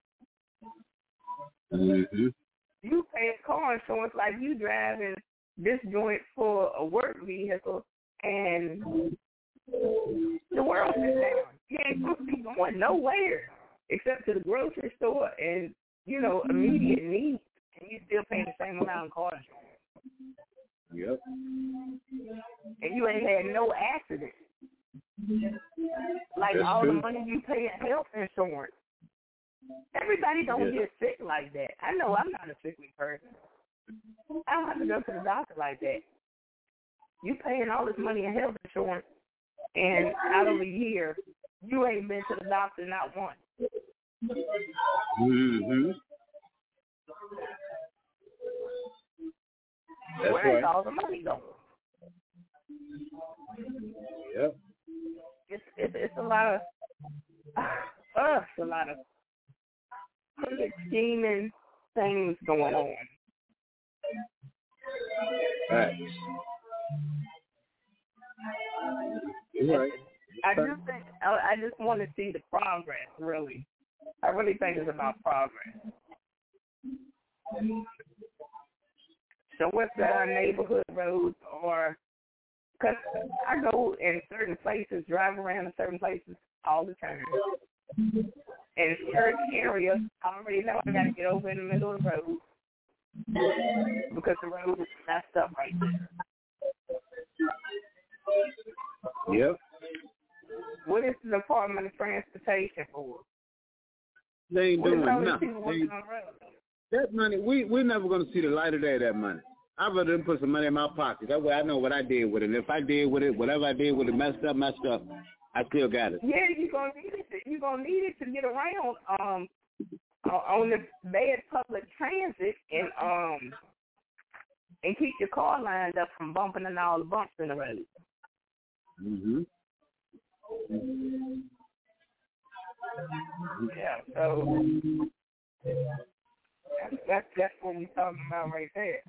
Mm-hmm. You pay car insurance like you driving this joint for a work vehicle, and the world is down. You ain't supposed to be going nowhere except to the grocery store and, you know, immediate needs, and you still paying the same amount of car insurance. Yep. And you ain't had no accident. Like That's all true. the money you pay in health insurance. Everybody don't yeah. get sick like that. I know I'm not a sickly person. I don't have to go to the doctor like that. You paying all this money in health insurance, and out of a year, you ain't been to the doctor not once. Mm-hmm. That's Where's right. all the money going? Yep. It's it's, it's a lot of uh, it's a lot of crooked scheming things going on. Right. Right. I just think I, I just want to see the progress. Really, I really think it's about progress. So what's the neighborhood roads, or because I go in certain places, drive around in certain places all the time. In certain areas, I already know I got to get over in the middle of the road because the road is messed up right there. Yep. What is the Department of Transportation for? They ain't what doing is all these nothing. people working on the road? That money, we we're never gonna see the light of day of that money. I'd rather them put some money in my pocket. That way I know what I did with it. And if I did with it, whatever I did with it, messed up, messed up, I still got it. Yeah, you're gonna need it. You're gonna need it to get around um on the bad public transit and um and keep your car lined up from bumping and all the bumps in the road. Mm-hmm. Yeah, so that's, that's, that's what we're talking about right there.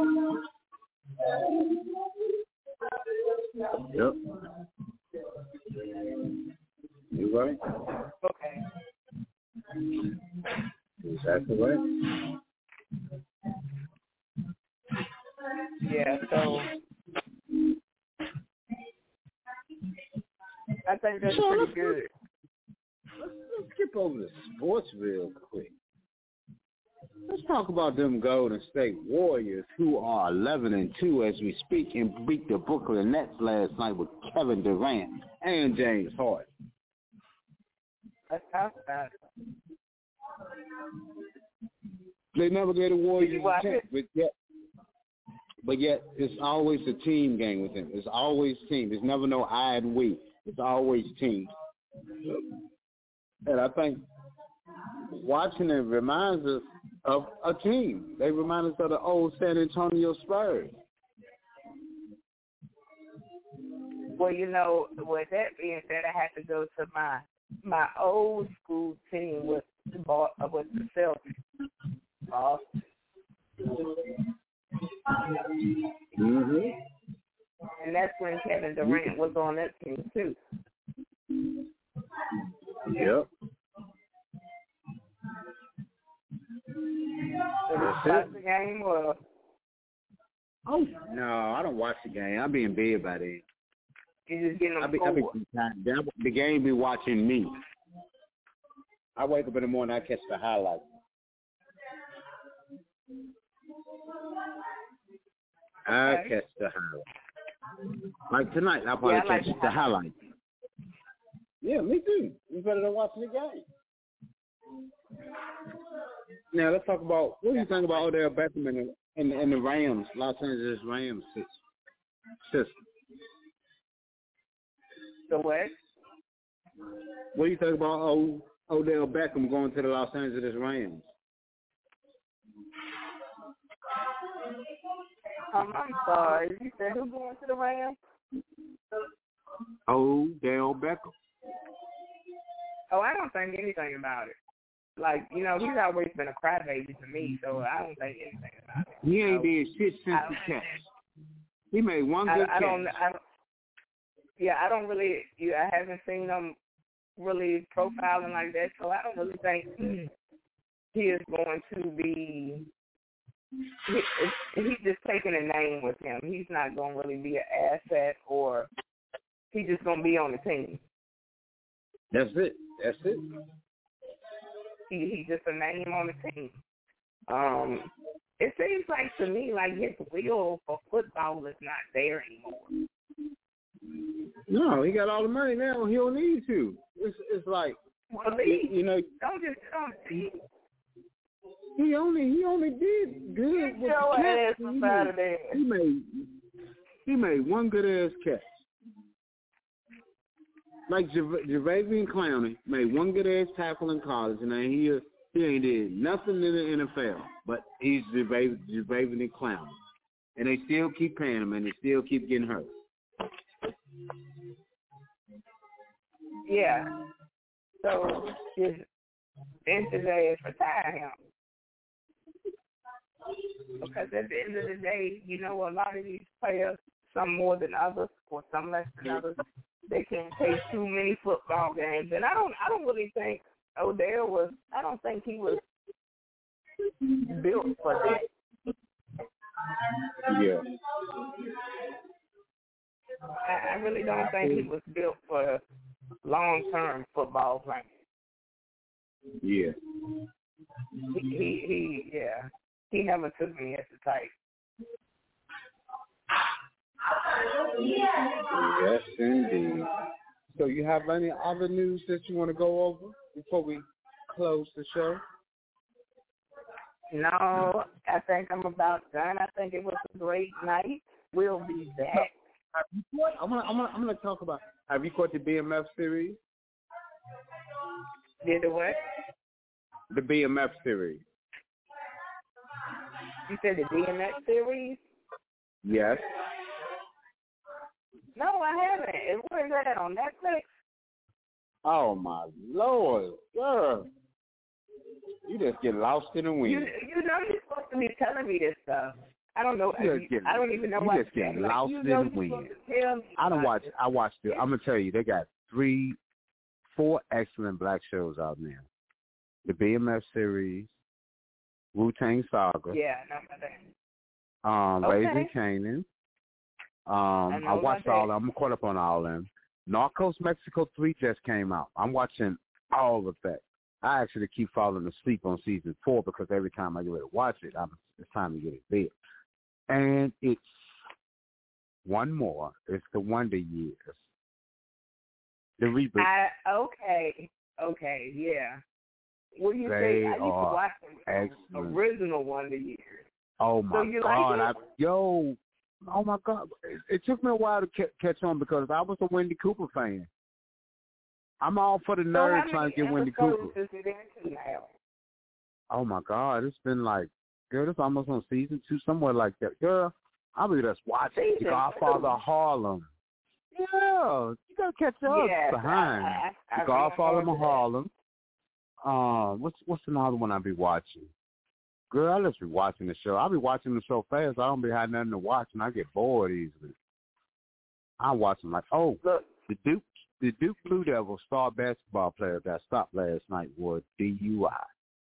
Yep. You right? Okay. Exactly right. Yeah, so I think that's so pretty good. Let's, let's skip over the sports real quick. Let's talk about them Golden State Warriors, who are eleven and two as we speak, and beat the Brooklyn Nets last night with Kevin Durant and James Harden. Let's talk about it. They never gave the Warriors a chance, it? but yet, but yet it's always a team game with them. It's always team. There's never no I and we. It's always team. And I think watching it reminds us of a team. They remind us of the old San Antonio Spurs. Well, you know, with that being said, I have to go to my my old school team with the ball, with the Celtics. Boston. Mm-hmm. And that's when Kevin Durant was on that team too. Yep. So you watch the game or? Oh no, I don't watch the game. I'll be in bed by then. You just getting them I be, I be, forward. the game be watching me. I wake up in the morning, I catch the highlights. I Okay. catch the highlights. Like tonight, I'll probably Yeah, I like catch the the highlights. Yeah, me too. It's better than watching the game. Now let's talk about what do you think about Odell Beckham and the, and, and the Rams, Los Angeles Rams system? The what? What do you think about o, Odell Beckham going to the Los Angeles Rams? Um, I'm sorry. You said who going to the Rams? Odell Beckham. Oh, I don't think anything about it. Like, you know, he's always been a crybaby to me, so I don't think anything about it. He ain't so, did shit since the catch. He made one good I, I catch. don't, I don't, yeah, I don't really, yeah, I haven't seen him really profiling like that, so I don't really think he is going to be, he, he's just taking a name with him. He's not going to really be an asset, or he's just going to be on the team. That's it. That's it. He, he's just a name on the team. Um, it seems like to me like his will for football is not there anymore. No, he got all the money now. He don't need to. It's it's like well, you, you know. Don't just don't see. He only he only did good Get with your the ass catch. up He out made, of there. he made he made one good ass catch. Like Jav- Javavian Clowney made one good ass tackle in college, and then he he ain't did nothing in the N F L. But he's Javavian Javavian Clowney, and they still keep paying him, and they still keep getting hurt. Yeah. So his then today is retire him. Because at the end of the day, you know, a lot of these players, some more than others, or some less than others, they can't take too many football games. And I don't I don't really think Odell was I don't think he was built for that. Yeah. I, I really don't think he was built for long-term football playing. Yeah. He, he, he, yeah. He never took me as a type. Yes, indeed. So you have any other news that you want to go over before we close the show? No, I think I'm about done. I think it was a great night. We'll be back. I'm gonna, I'm gonna, I'm gonna talk about. Have you caught the B M F series? Did the what? The B M F series. You said the D M X series? Yes. No, I haven't. Where is that on Netflix? Oh my Lord, girl. You just get lost in the wind. You, you know you're supposed to be telling me this stuff. I don't know. You you, get, I don't even know you what just get like, lost you in know the wind. I don't watch. I watched it. I'm gonna tell you, they got three, four excellent black shows out now. The B M F series, Wu-Tang Saga. Yeah, I know about that. Um, Okay. Raising Kanan. Um, I I, know watched about all. that. I'm caught up on all of them. Narcos Mexico three just came out. I'm watching all of that. I actually keep falling asleep on season four because every time I get ready to watch it, I'm, it's time to get in bed. And it's one more. It's the Wonder Years. The reboot. I, okay, okay, yeah. Well, you They say I used to are watch the excellent. original Wonder Years. Oh my So you God! like I, yo, oh my God! It, it took me a while to ca- catch on because I was a Wendy Cooper fan. I'm all for the So nerds how trying many to get Wendy episodes Cooper. is it into now? Oh my God! It's been like, girl, it's almost on season two, somewhere like that. Girl, I'll be just watching Season The Godfather of Harlem. Yeah, you gotta catch up Yes, behind I, I, I The Godfather of remember that. Harlem. Um, what's what's another one I be watching? Girl, I just be watching the show. I be watching the show fast. I don't be having nothing to watch, and I get bored easily. I'm watching like, oh, Look, the Duke, the Duke Blue Devils star basketball player got stopped last night for D U I.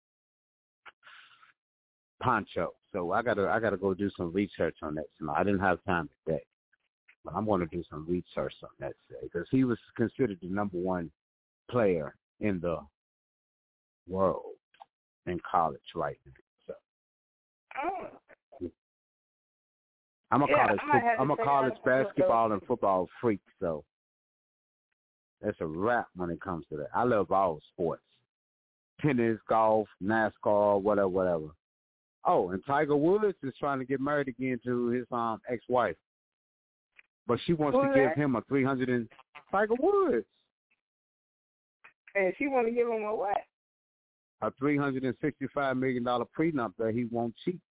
Poncho. So I gotta, I gotta go do some research on that tonight. I didn't have time today, but I'm going to do some research on that today because he was considered the number one player in the world in college right now. So oh. I'm a Yeah, college, I might have to I'm a check college out some of basketball those. and football freak. So that's a wrap when it comes to that. I love all sports: tennis, golf, NASCAR, whatever, whatever. Oh, and Tiger Woods is trying to get married again to his um ex-wife, but she wants Who to is give that? him a three hundred and Tiger Woods And she want to give him a what? a three hundred and sixty-five million dollar prenup that he won't cheat,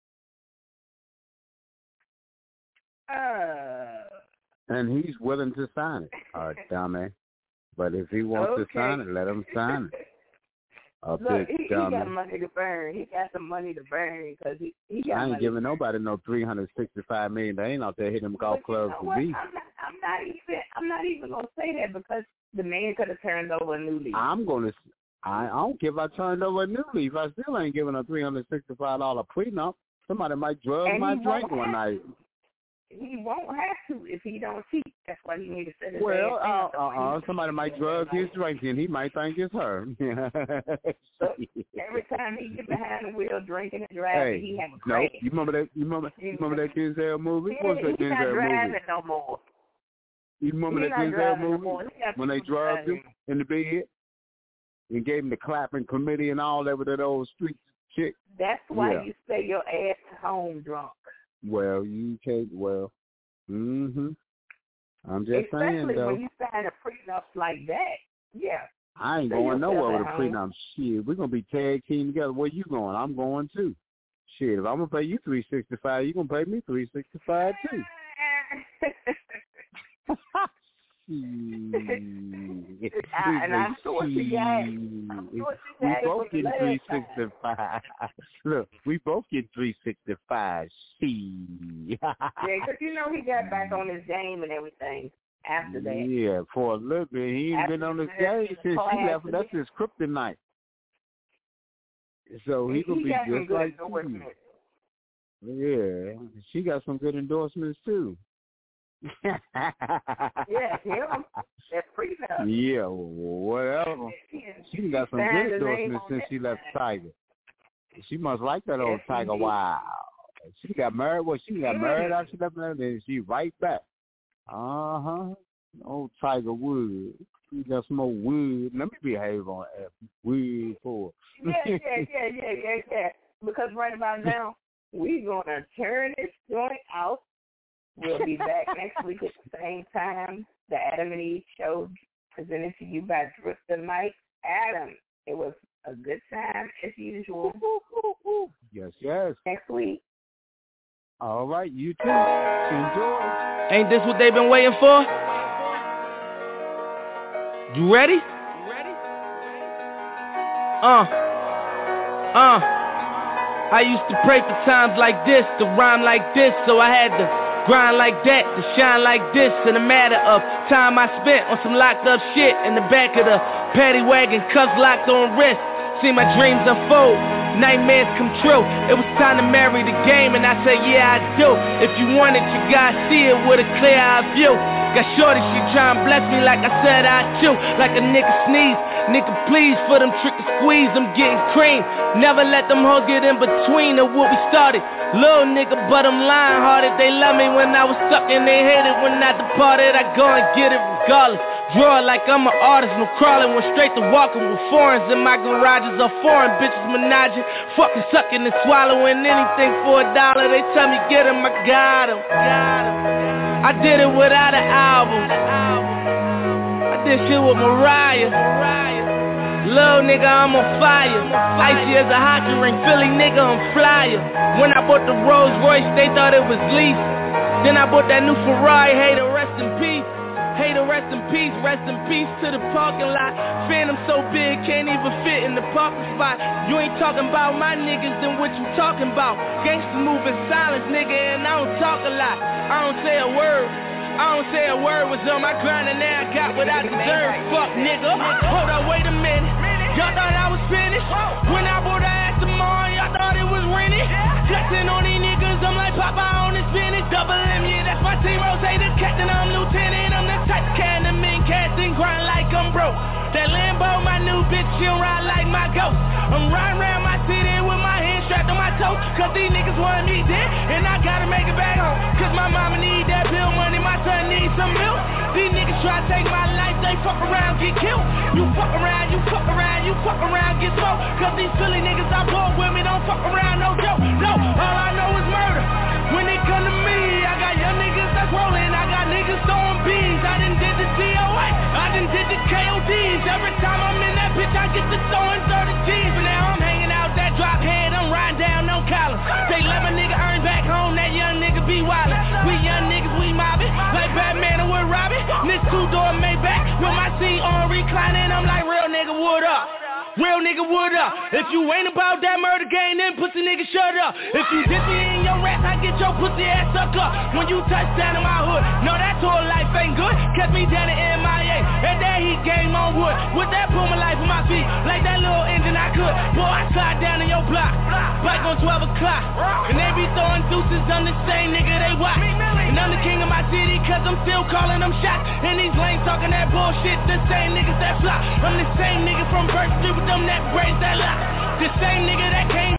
Uh. and he's willing to sign it. Uh, dummy. But if he wants Okay. to sign it, let him sign it. A Look, big he, he dummy. got money to burn. He got some money to burn because he, he got I ain't money. giving nobody no three hundred sixty-five million. They ain't out there hitting them golf But you clubs know to what? me. I'm not, I'm not even. I'm not even gonna say that because the man could have turned over a new leaf. I'm gonna. I, I don't care if I turned over a new leaf. I still ain't giving a three hundred sixty-five dollar prenup. Somebody might drug And my he drink won't one have night. He won't have to if he don't cheat. That's why he need to set his Well, ass uh, down. uh, uh, somebody might drug his drink and he might think it's her. So every time he get behind the wheel drinking and driving, Hey, he have a no, crash. you remember that? You remember? You remember that Denzel movie? Yeah, What's that he's not Denzel driving movie? no more. You remember He's that not Denzel driving no movie more. He got when they people drugged him driving. in the bed and gave him the clapping committee and all that with that old street chick? That's why Yeah. you stay your ass home drunk. Well, you can't. Well, mm-hmm. I'm just Especially saying though. when you sign a prenup like that. Yeah. I ain't Stay going yourself nowhere at with a home. prenup. Shit, we're gonna be tag team together. Where you going? I'm going too. Shit, if I'm gonna pay you three sixty five, you gonna pay me three sixty five too. I, and I'm sure she got. I'm sure she We got it both for the get last three time. sixty five. Look, we both get three sixty five. See. Yeah, because you know he got back on his game and everything after that. Yeah, for a little bit. He ain't After been on his the- game since the she left. class- That's his kryptonite. So he, He, could he be got some just good like endorsements. you. Yeah, she got some good endorsements too. Yeah, him. That's prenup. Yeah, whatever. She got some signed good the name endorsements on since that she left Tiger. She must like that Yes, old Tiger. indeed. Wow. She got married. Well, she got Mm. married after she left, and then she right back. Uh huh. Old Tiger Woods. She got some more wood. Let me behave on that wood for. Yeah, yeah, yeah, yeah, yeah, yeah. Because right about now, we're going to turn this joint out. We'll be back next week at the same time. The Adam and Eve Show presented to you by Drifter Mike. Adam, it was a good time as usual. Yes, yes. Next week. All right, you too. Enjoy. Ain't this what they've been waiting for? You ready? Uh, uh. I used to pray for times like this, to rhyme like this, so I had to grind like that, to shine like this. In a matter of time I spent on some locked up shit in the back of the paddy wagon, cuffs locked on wrist. See my dreams unfold, nightmares come true. It was time to marry the game, and I said, yeah, I do. If you want it, you gotta see it with a clear eye view. Got shorty, she tryna bless me like I said I do. Like a nigga sneeze, nigga please for them trick and squeeze, I'm getting cream. Never let them hoes get in between of what we started. Little nigga, but I'm lying hearted. They love me when I was stuck and they hated when I departed. I go and get it regardless. Draw like I'm an artist, no crawling, went straight to walking with foreigns in my garages are foreign bitches menaging, fucking sucking and swallowing anything for a dollar. They tell me get him, I got him. I did it without an album. I did shit with Mariah. Little nigga, I'm on fire. Icy as a hockey ring, Philly nigga, I'm flyer. When I bought the Rolls Royce, they thought it was lease. Then I bought that new Ferrari, hey, to rest in peace. Hey, to rest in peace, rest in peace to the parking lot. Phantom so big, can't even fit in the parking spot. You ain't talking about my niggas, then what you talking about? Gangsters move in silence, nigga, and I don't talk a lot. I don't say a word, I don't say a word. Was on my grind and now I got what I deserve. Fuck nigga, hold up, wait a minute. Y'all thought I was finished? When I bought the Aston Martin, y'all thought it was rented? Flexing on these niggas, I'm like Popeye on the spinach. Double M, yeah, that's my team. Rose, the captain, I'm lieutenant. I'm the type can the men cast and grind like I'm broke. That Lambo, my new bitch, she'll ride like my ghost. I'm riding around my city with my hands strapped on my toes. Cause these niggas want me dead, and I gotta make it back home. Cause my mama need that bill money, my son needs some milk. These niggas try to take my life, they fuck around, get killed. You fuck around, you fuck around, you fuck around, get smoked. Cause these silly niggas I bought with me don't fuck around, no joke. No, all I know is murder. When it come to me, I got young niggas that's rolling, I got niggas throwing beans. I done did the D O A, I done did the K O Ds. Every time I'm in that bitch, I get to throwing thirty G's. But now I'm hanging out that drop head, I'm riding down no collar. They let my nigga earn back home, that young nigga be wildin'. We young niggas, we mobbin', like Batman and with Robin. This two-door Maybach, with my seat on reclining, I'm like, real nigga, what up? Real nigga, what up? If you ain't about that murder game, then pussy nigga, shut up. If you diss me in your rap, I get your pussy ass suck up. When you touch down in my hood, no, that tour life ain't good. Catch me down in M I A, and that heat game on wood. With that Puma life on my feet, like that little engine I could. Boy, I slide down in your block, bike on twelve o'clock. And they be throwing deuces, I'm the same nigga they watch. And I'm the king of my city, cause I'm still calling them shots. And these lanes talking that bullshit, the same niggas that flop. I'm the same nigga from Birch Street with them that braids that lock. The same nigga that came